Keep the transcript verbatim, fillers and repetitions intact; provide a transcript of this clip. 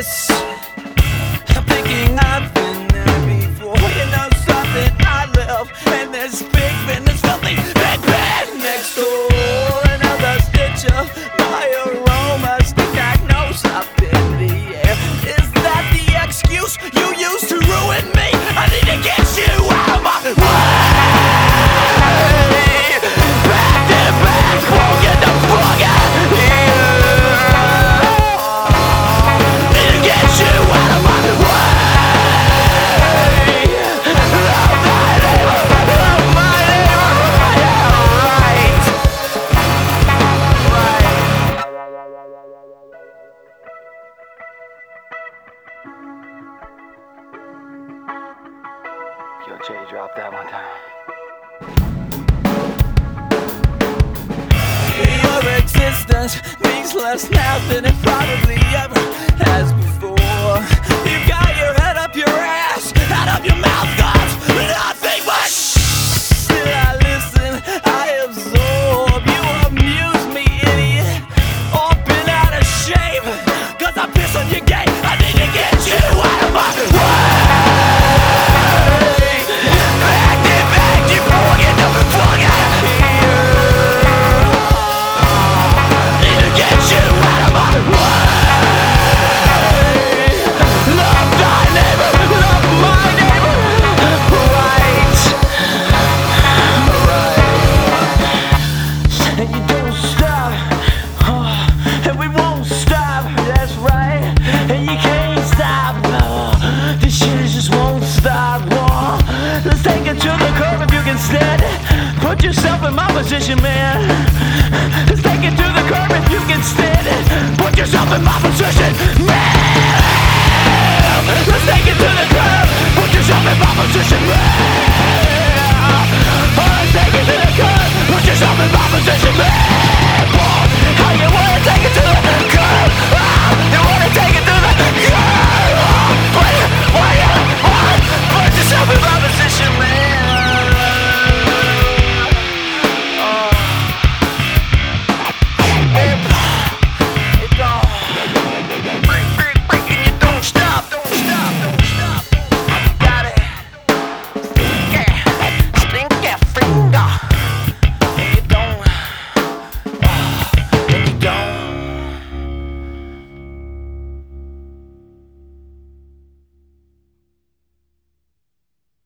this. I'm thinking I've been there before. You know something, I live in this big business, filthy big bed next door. Another stitch of my aroma, stick I nose up in the air. Is that the excuse you use to ruin me? I need to get you out of my way. Back to back, won't get the fuck out of here. Need to get you out of my way. Love my neighbor, love my neighbor, yeah, right. Right. Yo, Jay, drop that one time. Your existence means less now than it probably ever has before. You got your head up your ass, out of your mouth comes nothing but shh. Still I listen, I absorb. You amuse me, idiot. All been out of shape, cause I piss on your gate. I need to get you out of my way. Back to back, you won't get the fuck out of here. Need to get you out of my way. Love thy neighbor, love my neighbor. Right, right. And you don't stop, oh, and we won't stop. That's right, and you can't stop. Oh, this shit just won't stop. Oh, let's take it to the curb if you can stand it. Put yourself in my position, man. Let's take it to the curb if you can stand it. Put yourself in my position, man.